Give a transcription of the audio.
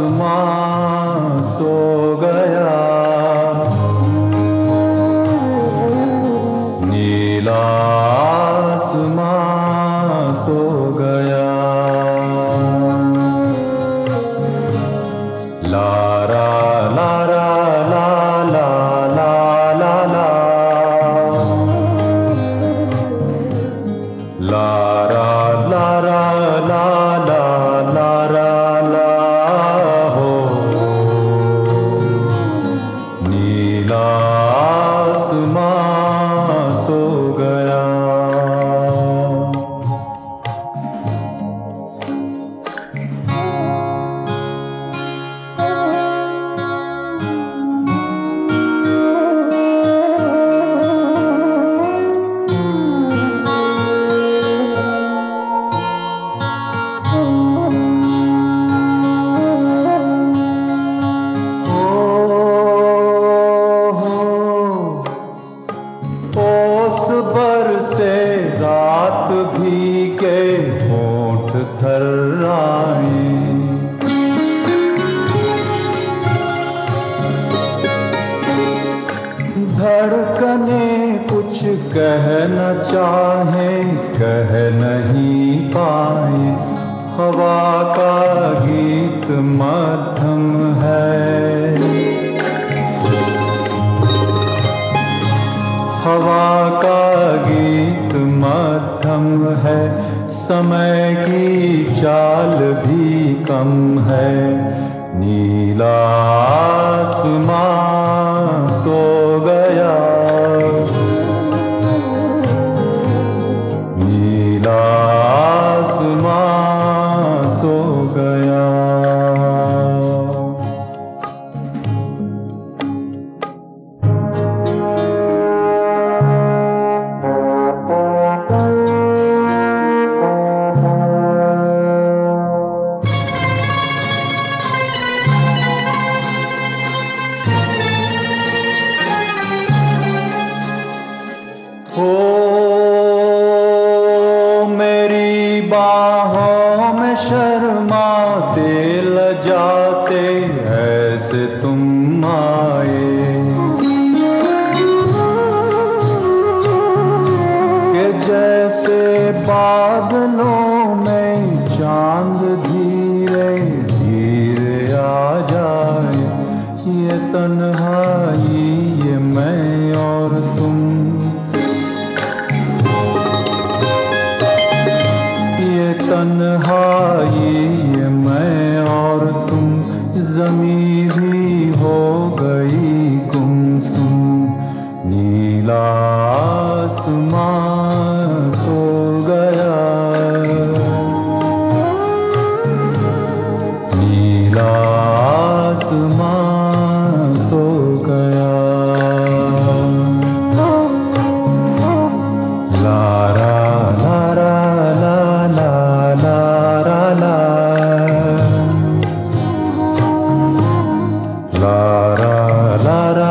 आसमां सो गया, नीला आसमां सो गया। लारा लारा ला ला ला ला ला, लारा लारा ला ला लारा ला हो, नीला आसमां सो गया। ओस बरसे रात भीगे होंठ थर्राए, धड़कने कुछ कह न चाहे कह नहीं पाए, हवा का गीत मध्यम है, हवा का गीत मध्यम है, समय की चाल भी कम है, नीला आसमां सो गया, नीला आसमां सो गया। हो मेरी बाहों में शर्माते लजाते ऐसे तुम आए, कि जैसे बादलों में चांद धीरे धीरे आ जाए, ये तन्हाई ये मैं और तुम, तन्हाई ये मैं और तुम, ज़मीं भी हो गई गुमसुम, नीला आसमां सो गया, नीला आसमां सो गया। लारा लारा ला ला लारा ला, लारा लारा